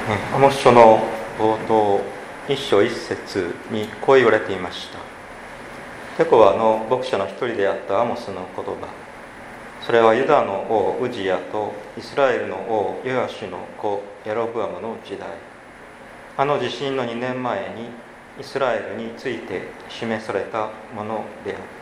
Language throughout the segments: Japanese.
アモス書の冒頭一章一節にこう言われていました。テコワの牧者の一人であったアモスの言葉、それはユダの王ウジヤとイスラエルの王ヨヤシの子ヤロブアムの時代、あの地震の2年前にイスラエルについて示されたものである。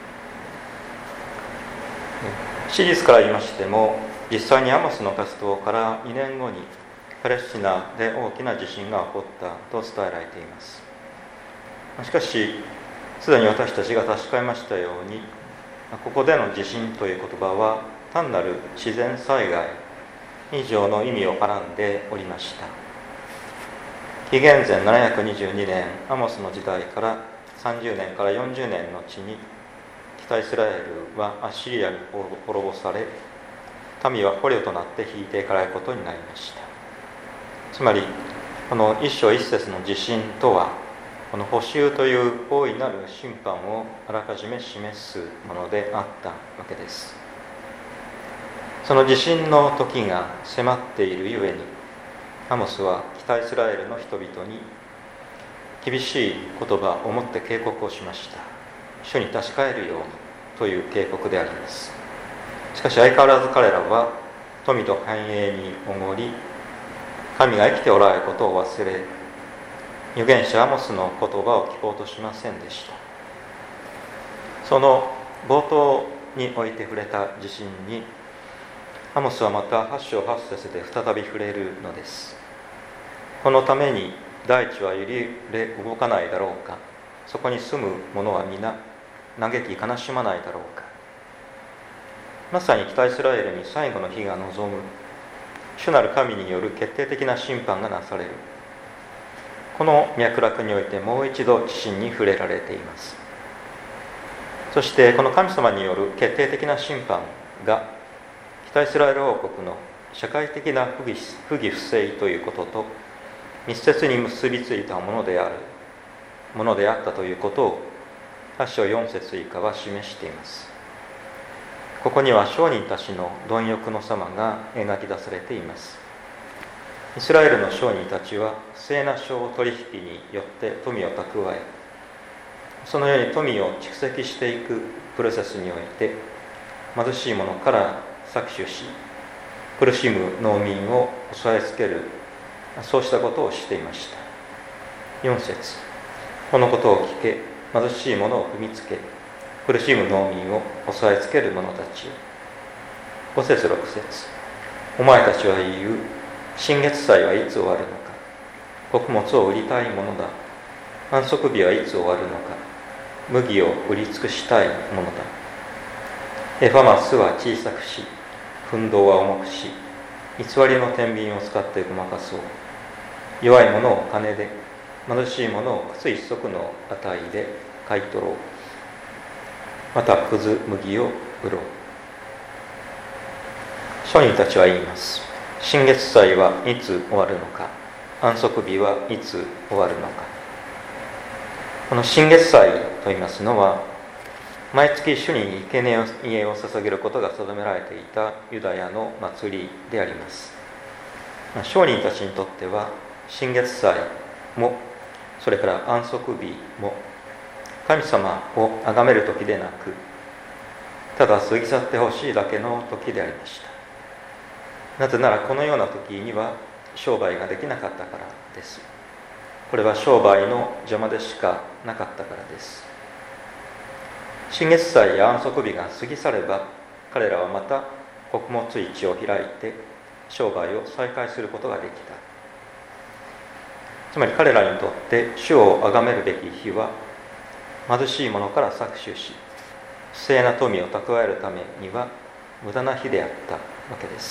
史実から言いましても、実際にアモスの活動から2年後にパレスチナで大きな地震が起こったと伝えられています。しかし、すでに私たちが確かめましたように、ここでの地震という言葉は単なる自然災害以上の意味をはらんでおりました。紀元前722年アモスの時代から30年から40年の地に、北イスラエルはアッシリアに滅ぼされ、民は捕虜となって引いていかれることになりました。つまりこの一章一節の地震とは、この補修という大いなる審判をあらかじめ示すものであったわけです。その地震の時が迫っているゆえに、アモスは北イスラエルの人々に厳しい言葉をもって警告をしました。主に確かえるようにという警告であります。しかし相変わらず彼らは富と繁栄におごり、神が生きておられることを忘れ、預言者アモスの言葉を聞こうとしませんでした。その冒頭において触れた地震に、アモスはまた8章8節で再び触れるのです。このために大地は揺れ動かないだろうか、そこに住む者は皆嘆き悲しまないだろうか。まさに北イスラエルに最後の日が望む主なる神による決定的な審判がなされる。この脈絡においてもう一度地震に触れられています。そしてこの神様による決定的な審判が北イスラエル王国の社会的な不義不正ということと密接に結びついたものであったということを8章4節以下は示しています。ここには商人たちの貪欲の様が描き出されています。イスラエルの商人たちは不正な商取引によって富を蓄え、そのように富を蓄積していくプロセスにおいて貧しい者から搾取し、苦しむ農民を押さえつける、そうしたことをしていました。4節、このことを聞け、貧しい者を踏みつけ、苦しむ農民を押さえつける者たちよ。5節6節、お前たちは言う、新月祭はいつ終わるのか。穀物を売りたいものだ。安息日はいつ終わるのか。麦を売り尽くしたいものだ。エファマスは小さくし、奮闘は重くし、偽りの天秤を使ってごまかそう。弱い者を金で、貧しい者を靴一足の値で買い取ろう。またくず麦を売ろう。商人たちは言います。新月祭はいつ終わるのか。安息日はいつ終わるのか。この新月祭といいますのは、毎月主に生贄を捧げることが定められていたユダヤの祭りであります。商人たちにとっては新月祭も、それから安息日も神様を崇める時でなく、ただ過ぎ去ってほしいだけの時でありました。なぜならこのような時には商売ができなかったからです。これは商売の邪魔でしかなかったからです。新月祭や安息日が過ぎ去れば、彼らはまた穀物市を開いて商売を再開することができた。つまり彼らにとって主を崇めるべき日は、貧しい者から搾取し、不正な富を蓄えるためには無駄な日であったわけです。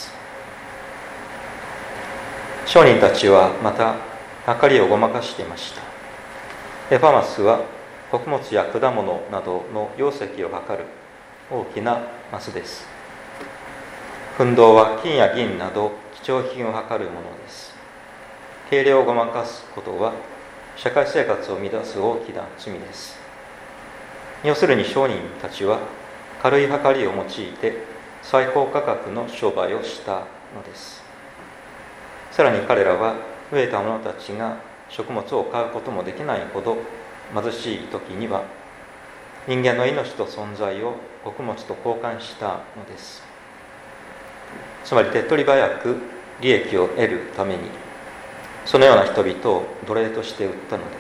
商人たちはまた計りをごまかしていました。エファマスは穀物や果物などの容積を測る大きなマスです。奮闘は金や銀など貴重品を測るものです。計量をごまかすことは社会生活を乱す大きな罪です。要するに商人たちは軽い計りを用いて最高価格の商売をしたのです。さらに彼らは飢えた者たちが食物を買うこともできないほど貧しい時には、人間の命と存在を穀物と交換したのです。つまり手っ取り早く利益を得るために、そのような人々を奴隷として売ったのです。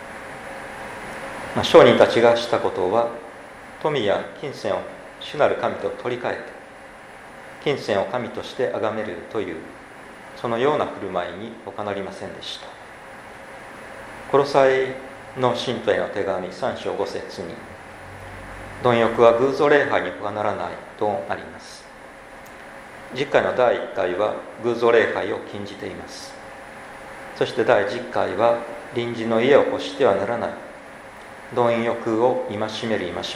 商人たちがしたことは、富や金銭を主なる神と取り替えて、金銭を神として崇めるという、そのような振る舞いに他なりませんでした。コロサイの信徒への手紙3章5節に、貪欲は偶像礼拝に他ならないとあります。10回の第1回は偶像礼拝を禁じています。そして第10回は隣人の家を欲してはならない、貪欲を戒める戒めです。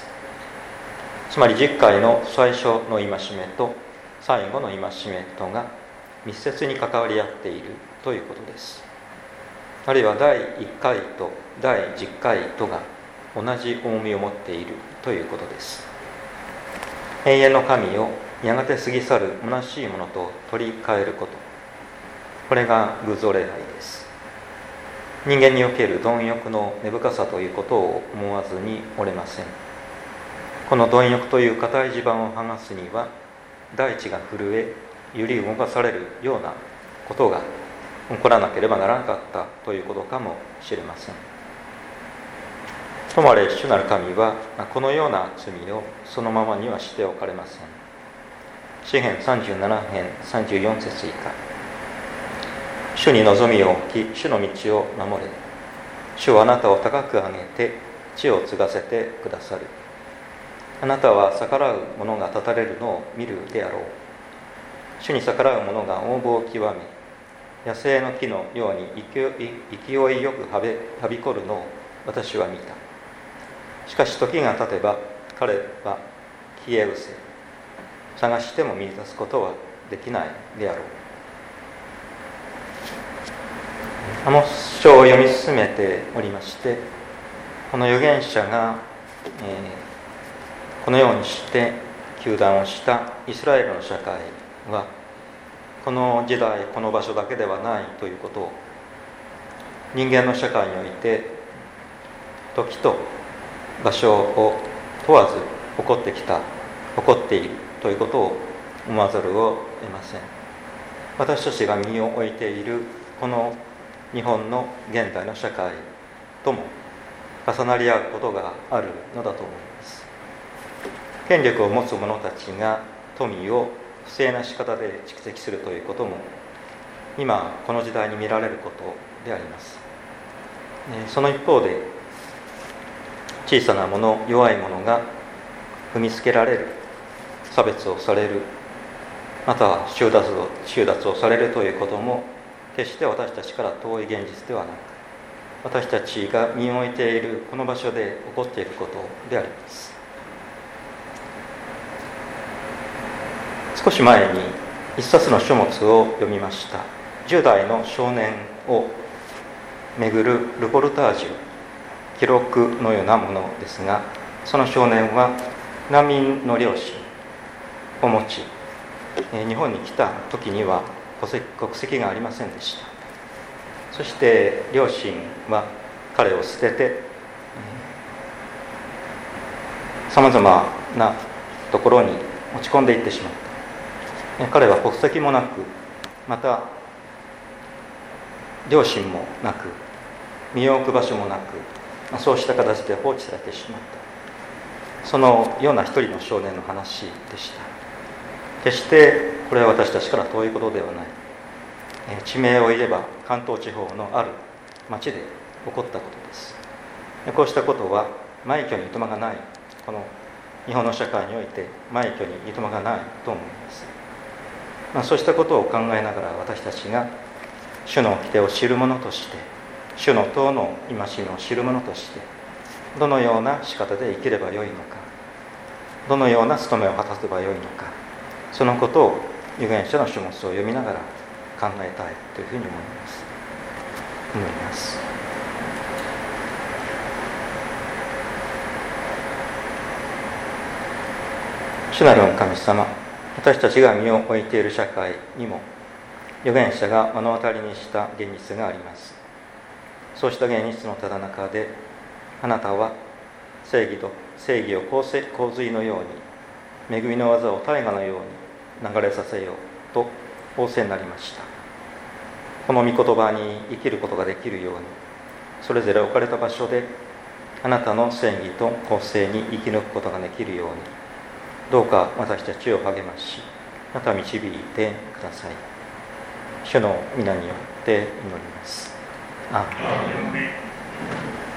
つまり10回の最初の戒めと最後の戒めとが密接に関わり合っているということです。あるいは第1回と第10回とが同じ重みを持っているということです。永遠の神をやがて過ぎ去る虚しいものと取り替えること、これが偶像礼拝です。人間における貪欲の根深さということを思わずにおれません。この貪欲という固い地盤を剥がすには、大地が震え揺り動かされるようなことが起こらなければならなかったということかもしれません。ともあれ主なる神はこのような罪をそのままにはしておかれません。詩編37編34節以下、主に望みを置き、主の道を守れ。主はあなたを高く上げて地を継がせてくださる。あなたは逆らう者が立たれるのを見るであろう。主に逆らう者が横暴を極め、野生の木のように勢いよくはびこるのを私は見た。しかし時が経てば彼は消え失せ、探しても見出すことはできないであろう。アモス書を読み進めておりまして、この預言者が、このようにして糾弾をしたイスラエルの社会は、この時代この場所だけではないということを、人間の社会において時と場所を問わず起こっているということを思わざるを得ません。私たちが身を置いているこの日本の現代の社会とも重なり合うことがあるのだと思います。権力を持つ者たちが富を不正な仕方で蓄積するということも今この時代に見られることであります。その一方で、小さなもの、弱いものが踏みつけられる、差別をされる、または収奪をされるということも決して私たちから遠い現実ではなく、私たちが身を置いているこの場所で起こっていることであります。少し前に一冊の書物を読みました。10代の少年をめぐるルポルタージュ、記録のようなものですが、その少年は難民の両親を持ち、日本に来た時には国籍がありませんでした。そして両親は彼を捨ててさまざまなところに持ち込んでいってしまった。彼は国籍もなく、また両親もなく、身を置く場所もなく、そうした形で放置されてしまった。そのような一人の少年の話でした。決してこれは私たちから遠いことではない。地名を言えば関東地方のある町で起こったことです。こうしたことは枚挙にいとまがない、この日本の社会において枚挙にいとまがないと思います。そうしたことを考えながら、私たちが主の掟を知る者として、主の党の戒めを知る者として、どのような仕方で生きればよいのか、どのような務めを果たせばよいのか、そのことを預言者の書物を読みながら考えたいというふうに思います。主なる神様、私たちが身を置いている社会にも預言者が目の当たりにした現実があります。そうした現実のただ中で、あなたは正義を洪水のように、恵みの技を大河のように流れさせようと仰せになりました。この御言葉に生きることができるように、それぞれ置かれた場所であなたの正義と公正に生き抜くことができるように、どうか私たちを励まし、また導いてください。主の皆によって祈ります。アーメン。